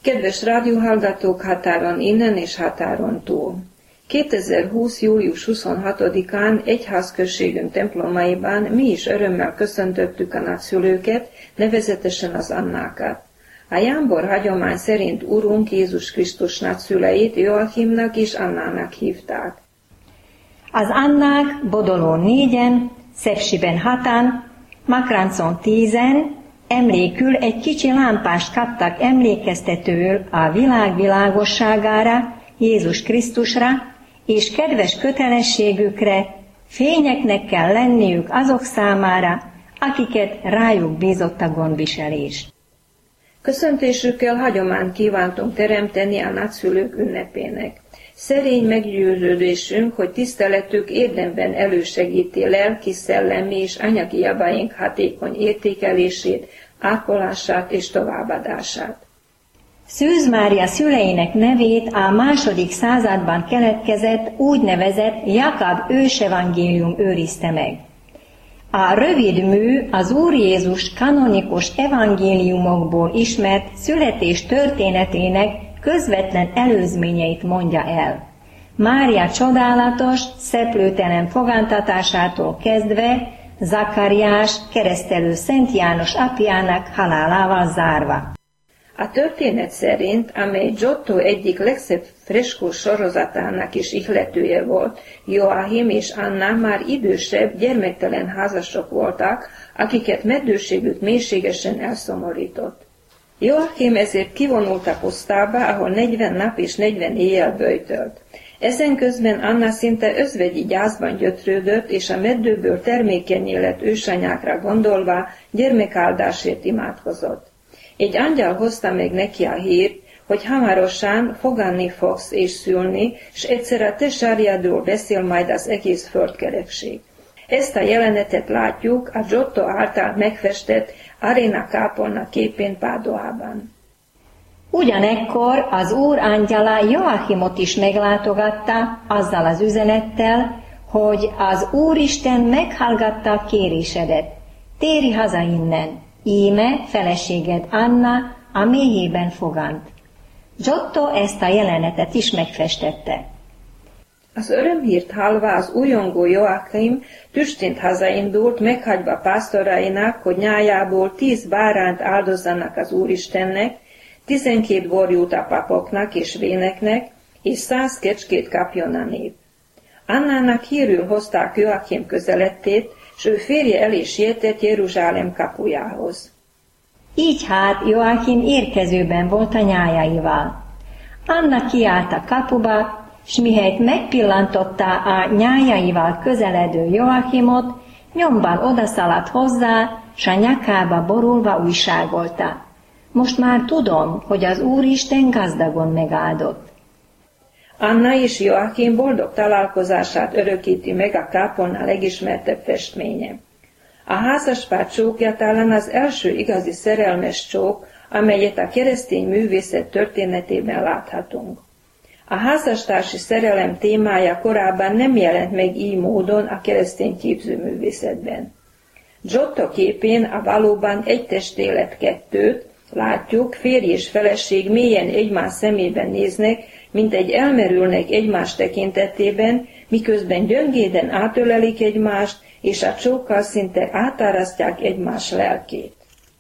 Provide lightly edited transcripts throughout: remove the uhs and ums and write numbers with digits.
Kedves rádióhallgatók határon innen és határon túl! 2020. július 26-án egyházközségünk templomaiban mi is örömmel köszöntöttük a nagyszülőket, nevezetesen az Annákat. A jámbor hagyomány szerint Urunk Jézus Krisztus nagyszüleit Joachimnak és Annának hívták. Az Annák Bodolón 4-en, Szepsiben 6-an, Makráncon 10-en, emlékül egy kicsi lámpást kaptak emlékeztetőül a világ világosságára, Jézus Krisztusra, és kedves kötelességükre, fényeknek kell lenniük azok számára, akiket rájuk bízott a gondviselés. Köszöntésükkel hagyományt kívántunk teremteni a nagyszülők ünnepének. Szerény meggyőződésünk, hogy tiszteletük érdemben elősegíti lelki, szellemi és anyagi javaink hatékony értékelését, ápolását és továbbadását. Szűz Mária szüleinek nevét a II. Században keletkezett úgynevezett Jakab ősevangélium őrizte meg. A rövid mű az Úr Jézus kanonikus evangéliumokból ismert születés történetének közvetlen előzményeit mondja el. Mária csodálatos, szeplőtelen fogantatásától kezdve Zakariás, keresztelő Szent János apjának halálával zárva. A történet szerint, amely Giotto egyik legszebb freskós sorozatának is ihletője volt, Joachim és Anna már idősebb, gyermektelen házasok voltak, akiket meddőségük mélységesen elszomorított. Joachim ezért kivonult a pusztába, ahol 40 nap és 40 éjjel böjtölt. Ezen közben Anna szinte özvegyi gyászban gyötrődött, és a meddőből termékenyé lett ősanyákra gondolva gyermekáldásért imádkozott. Egy angyal hozta meg neki a hírt, hogy hamarosan foganni fogsz és szülni, s egyszer a te sárjádról beszél majd az egész földkerekség. Ezt a jelenetet látjuk a Giotto által megfestett Arena kápolna képén Pádoában. Ugyanekkor az Úr angyala Joachimot is meglátogatta azzal az üzenettel, hogy az Úristen meghallgatta a kérésedet. Térj haza innen, íme feleséged Anna a méhében fogant. Giotto ezt a jelenetet is megfestette. Az örömhírt hallva az újongó Joachim tüstént hazaindult, meghagyva pásztorainak, hogy nyájából 10 bárányt áldozzanak az Úristennek, 12 borjút a papoknak és véneknek, és 100 kecskét kapjon a nép. Annának hírül hozták Joachim közelettét, s ő férje el is sietett Jeruzsálem kapujához. Így hát Joachim érkezőben volt a nyájaival. Anna kiállt a kapuba, s mihelyt megpillantotta a nyájaival közeledő Joachimot, nyomban odaszaladt hozzá, s a nyakába borulva újságolta. Most már tudom, hogy az Úristen gazdagon megáldott. Anna és Joachim boldog találkozását örökíti meg a kápolna legismertebb festménye. A házaspár csókja talán az első igazi szerelmes csók, amelyet a keresztény művészet történetében láthatunk. A házastársi szerelem témája korábban nem jelent meg így módon a keresztény képzőművészetben. Giotto képén a valóban egy testélet kettőt látjuk, férj és feleség mélyen egymás szemében néznek, mint egy elmerülnek egymás tekintetében, miközben gyöngéden átölelik egymást, és a csókkal szinte átárasztják egymás lelkét.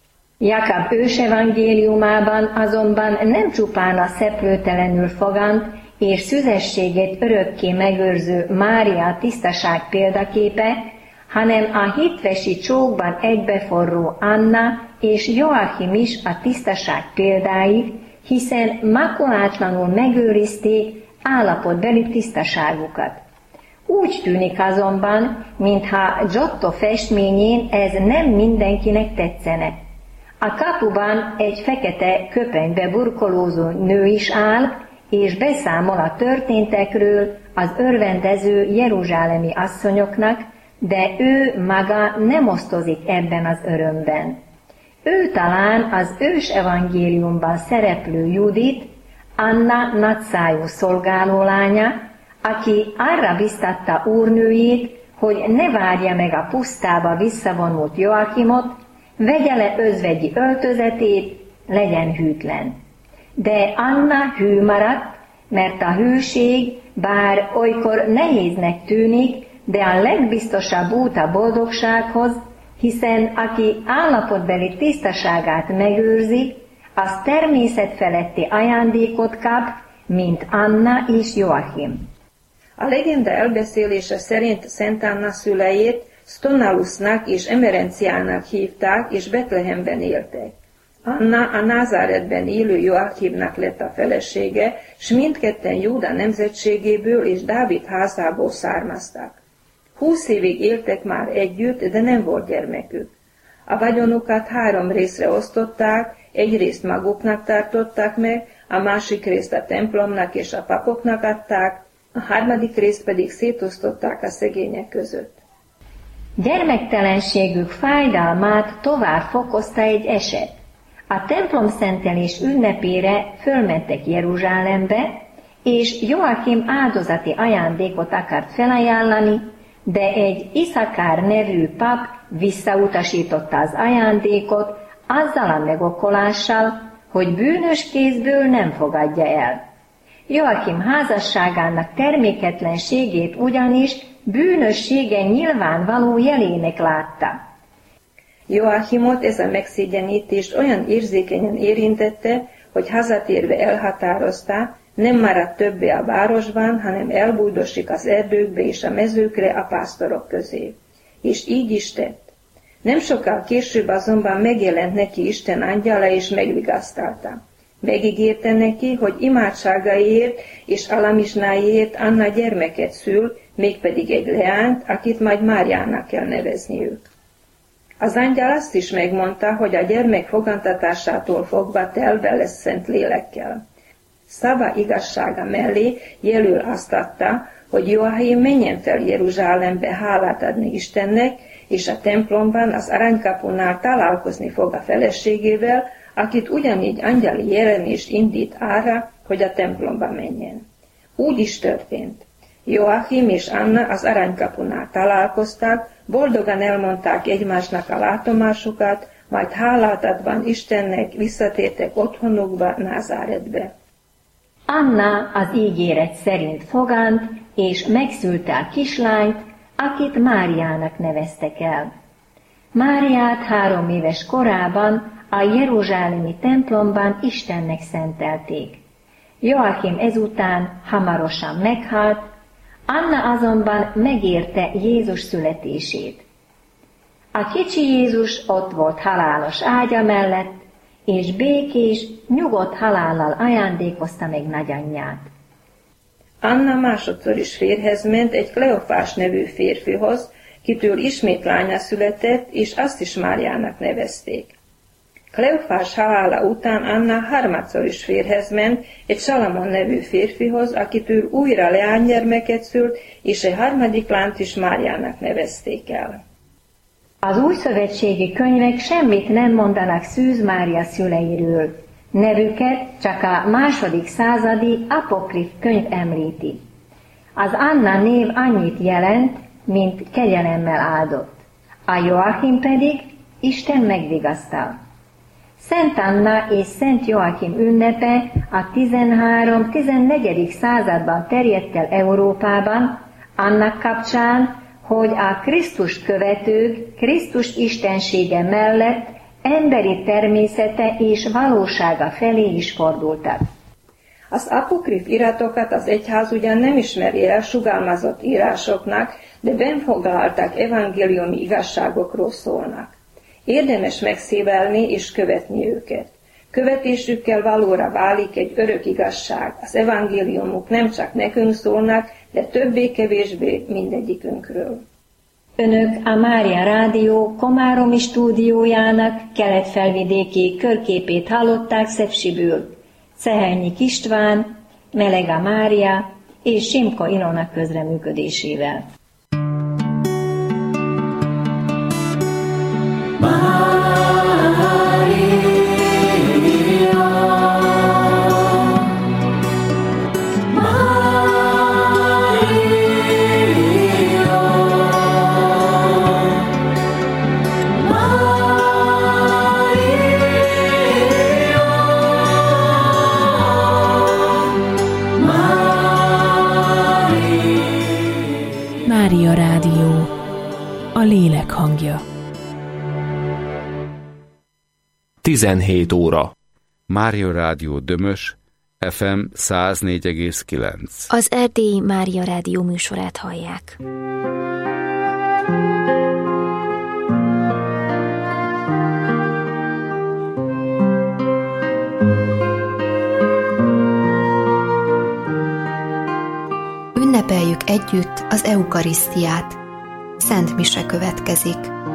Jakab ősevangéliumában azonban nem csupán a szeplőtelenül fogant és szüzességét örökké megőrző Mária tisztaság példaképe, hanem a hitvesi csókban egybeforró Anna és Joachim is a tisztaság példái, hiszen makulátlanul megőrizték állapotbeli tisztaságukat. Úgy tűnik azonban, mintha Giotto festményén ez nem mindenkinek tetszene. A kapuban egy fekete köpenybe burkolózó nő is áll, és beszámol a történtekről az örvendező jeruzsálemi asszonyoknak, de ő maga nem osztozik ebben az örömben. Ő talán az ős evangéliumban szereplő Judit, Anna nagyszájú szolgálólánya, aki arra biztatta úrnőjét, hogy ne várja meg a pusztába visszavonult Joachimot, vegye le özvegyi öltözetét, legyen hűtlen. De Anna hű maradt, mert a hűség, bár olykor nehéznek tűnik, de a legbiztosabb út a boldogsághoz, hiszen aki állapotbeli tisztaságát megőrzi, az természetfeletti ajándékot kap, mint Anna és Joachim. A legenda elbeszélése szerint Szent Anna szüleit Stonalusnak és Emerenciának hívták, és Betlehemben éltek. Anna a Názáretben élő Joachimnak lett a felesége, s mindketten Júda nemzetségéből és Dávid házából származtak. 20 évig éltek már együtt, de nem volt gyermekük. A vagyonukat 3 részre osztották, egy részt maguknak tartották meg, a másik részt a templomnak és a papoknak adták, a 3. részt pedig szétosztották a szegények között. Gyermektelenségük fájdalmát tovább fokozta egy eset. A templomszentelés ünnepére fölmentek Jeruzsálembe, és Joachim áldozati ajándékot akart felajánlani, de egy Iszakár nevű pap visszautasította az ajándékot azzal a megokolással, hogy bűnös kézből nem fogadja el. Joachim házasságának terméketlenségét ugyanis bűnössége nyilvánvaló jelének látta. Joachimot ez a megszégyenítés olyan érzékenyen érintette, hogy hazatérve elhatározta, nem maradt többé a városban, hanem elbújdosik az erdőkbe és a mezőkre a pásztorok közé. És így is tett. Nem sokkal később azonban megjelent neki Isten angyala és megvigasztalta. Megígérte neki, hogy imádságaiért és alamizsnáiért Anna gyermeket szül, mégpedig egy leányt, akit majd Máriának kell nevezniük. Az angyal azt is megmondta, hogy a gyermek fogantatásától fogva telve lesz szent lélekkel. Szava igazsága mellé jelöl azt adta, hogy Joachim menjen fel Jeruzsálembe hálát adni Istennek, és a templomban az aranykapunál találkozni fog a feleségével, akit ugyanígy angyali jelenést indít arra, hogy a templomba menjen. Úgy is történt. Joachim és Anna az aranykapunál találkoztak, boldogan elmondták egymásnak a látomásukat, majd hálát adván Istennek visszatértek otthonukba, Názáretbe. Anna az ígéret szerint fogant, és megszülte a kislányt, akit Máriának neveztek el. Máriát 3 éves korában a jeruzsálemi templomban Istennek szentelték. Joachim ezután hamarosan meghalt, Anna azonban megérte Jézus születését. A kicsi Jézus ott volt halálos ágya mellett, és békés, nyugodt halállal ajándékozta meg nagyanyját. Anna másodszor is férjhez ment egy Kleofás nevű férfihoz, kitől ismét lánya született, és azt is Máriának nevezték. Kleofás halála után Anna harmadszor is férjhez ment egy Salamon nevű férfihoz, akitől újra leánygyermeket szült, és egy 3. lányt is Máriának nevezték el. Az újszövetségi könyvek semmit nem mondanak Szűz Mária szüleiről. Nevüket csak a 2. századi apokrif könyv említi. Az Anna név annyit jelent, mint kegyelemmel áldott. A Joachim pedig Isten megvigasztal. Szent Anna és Szent Joachim ünnepe a 13-14. században terjedt el Európában, annak kapcsán, hogy a Krisztust követők Krisztus istensége mellett emberi természete és valósága felé is fordultak. Az apokrif iratokat az egyház ugyan nem ismeri el sugalmazott írásoknak, de benfoglaltak evangéliumi igazságokról szólnak. Érdemes megszívelni és követni őket. Követésükkel valóra válik egy örök igazság. Az evangéliumok nem csak nekünk szólnak, de többé-kevésbé mindegyikünkről. Önök a Mária Rádió komáromi stúdiójának keletfelvidéki körképét hallották Szepsiből. Szehelnyik István, Melega Mária és Simko Ilona közreműködésével. lélek hangja. 17 óra. Mária Rádió Dömös, FM 104,9. Az Erdélyi Mária Rádió műsorát hallják. Ünnepeljük együtt az eukarisztiát. Szent mise következik.